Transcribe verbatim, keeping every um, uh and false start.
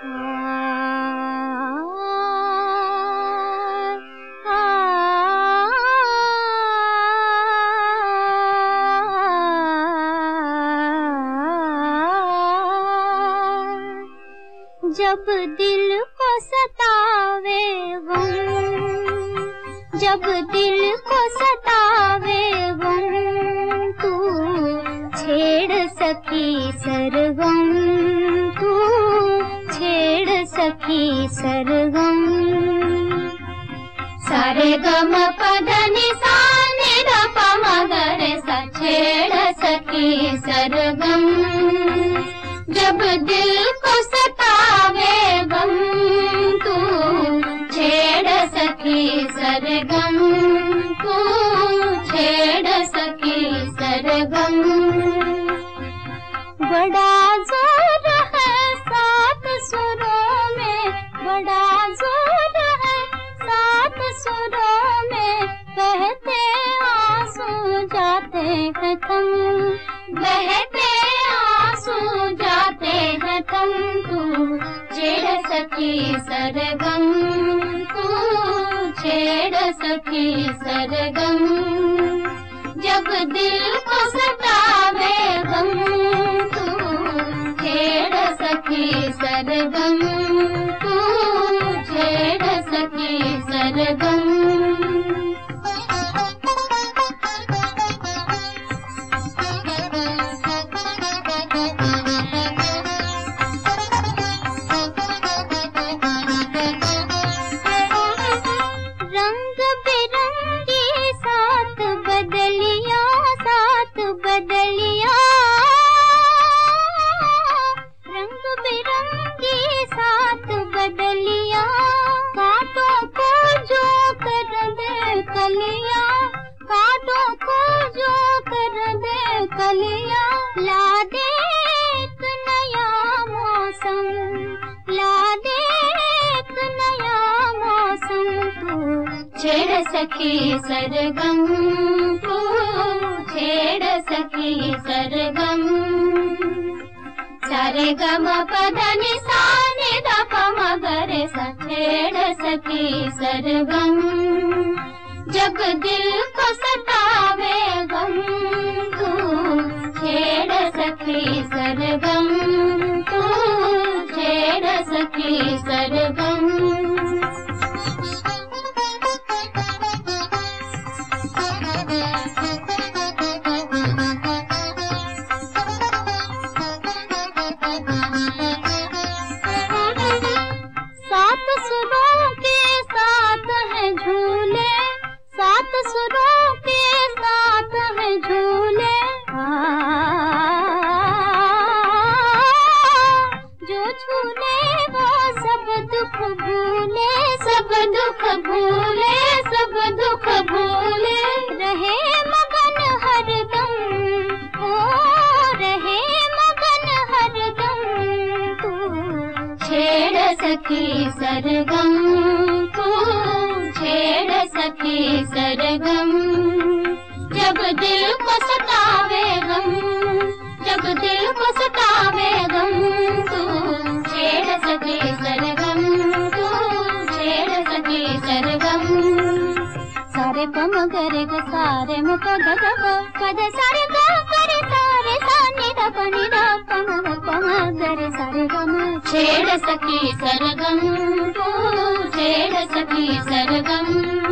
जब दिल को सतावे गम, जब दिल को सतावे गम, तू छेड़ सकी सरगम, तू छेड़ सकी सरगम। सारे गम पद निसा नि ध प म ग रे सा छेड़ सकी सरगम। जब दिल को सतावे गम, तू छेड़ सकी सरगम, तू छेड़ सकी सरगम। बड़ा जोर है सात सुरों में, बड़ा जोर है सात सुरों में, बहते आंसू जाते हैं थम, बहते आंसू जाते हैं थम। तू छेड़ सकी सरगम, तू छेड़ सकी सरगम। जब दिल को सतावे गम, तू छेड़ सकी सरगम, तू छेड़ सकी सरगम। रंग बिरंगी सात बदलियां, सात बदलियां, रंग बिरंगी सात बदलियां, कांटों को जो कर दे कलियां, कांटों को जो कर दे कलियां। ला दे एक नया मौसम, ला दे एक नया मौसम। तू छेड़ सकी सरगम, तू छेड़ सकी सरगम। सारे गम पद निसा नि ध प म ग रे सा छेड़ सकी सरगम। जब दिल को सतावे गम, तू छेड़ सकी सरगम, तू छेड़ सकी सरगम। सात सुरों के साथ है झूले, सात सुरों के साथ है झूले। जो झूले वो सब दुख भूले, सब दुख भूले, सब दुख भूले। रहे मगन हरदम, ओ रहे मगन हरदम। तू छेड़ सकी सरगम, तू छेड़ सकी सरगम। जब दिल को सतावे गम, जब दिल को सतावे गम, तू छेड़ सकी सरगम, तू छेड़ सकी सरगम। सारे प म ग रे ग सारे म प ग ग प पद सारे ग ग रे सारे सा नि ध प नि ध प म ग प म ग रे सारे ग म। छेड़ सकी सरगम, तू छेड़ सकी सरगम।